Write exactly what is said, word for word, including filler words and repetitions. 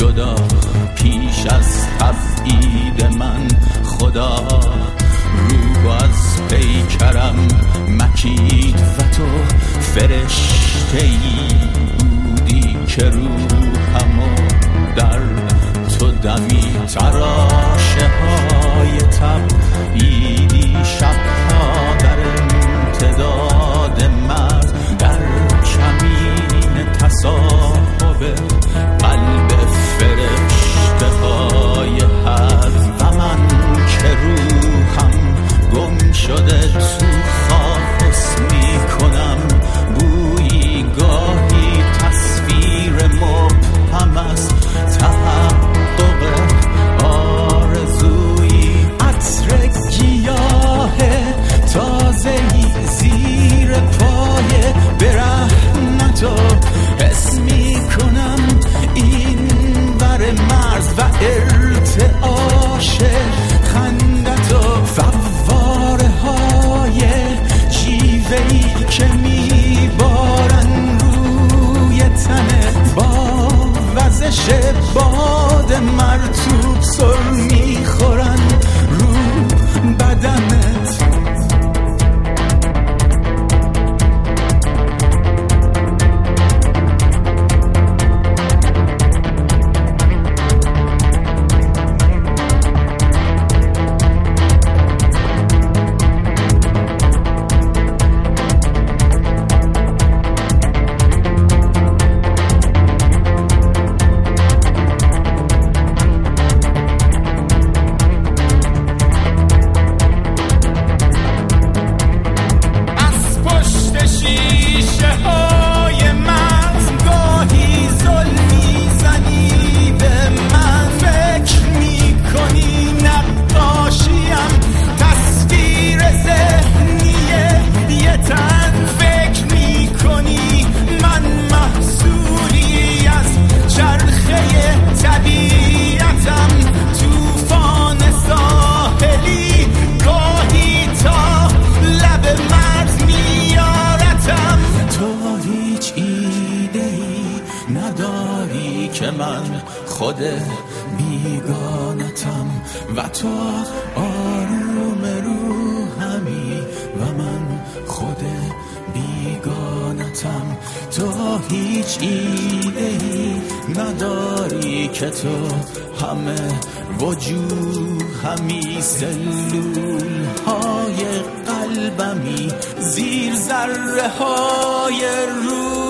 جدا پیش از تبعید من خدا رو از پیکرم مکید و تو فرشته‌ای بودی که روحمو در تو دمی تراشه های تبعیدی شبها در امتداد مرز در کمین تصاحب قلب فرشته های حد و من که روحم گم شده تو خاک حس می کنم بویی گاهی تصویر مبهم است تحقق آرزویی عطر گیاه تازه‌ای زیر پای برهنه تو حس می کنم این بر مرز و ارتعاش خندت و فواره های جیوهی که می بارن روی تنت با وزش باد مرطوب سر می خورن رو بدنت خود بیگانتم و تو آروم روحمی و من خود بیگانتم تو هیچ ایده‌ای نداری که تو همه وجوهمی سلول های قلبمی زیر ذره های روح